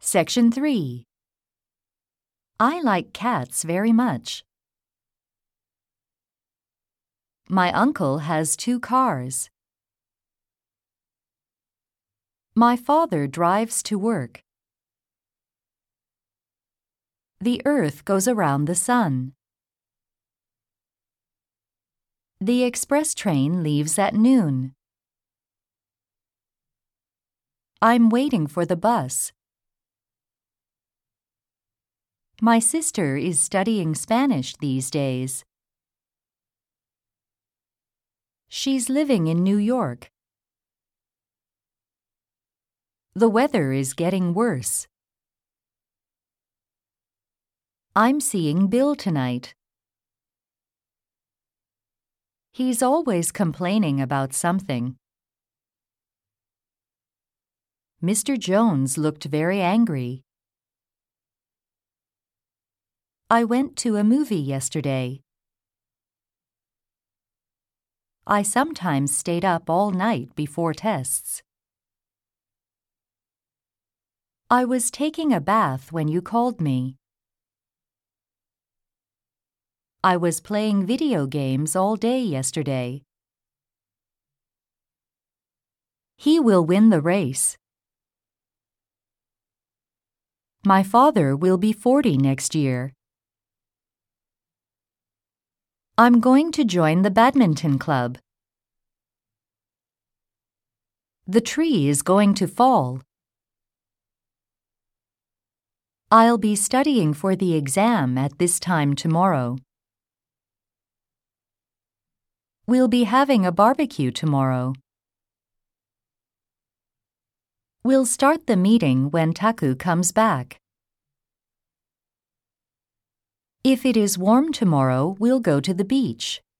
Section 3. I like cats very much. My uncle has 2 cars. My father drives to work. The earth goes around the sun. The express train leaves at noon. I'm waiting for the bus. My sister is studying Spanish these days. She's living in New York. The weather is getting worse. I'm seeing Bill tonight. He's always complaining about something. Mr. Jones looked very angry. I went to a movie yesterday. I sometimes stayed up all night before tests. I was taking a bath when you called me. I was playing video games all day yesterday. He will win the race. My father will be 40 next year. I'm going to join the badminton club. The tree is going to fall. I'll be studying for the exam at this time tomorrow. We'll be having a barbecue tomorrow. We'll start the meeting when Taku comes back. If it is warm tomorrow, we'll go to the beach.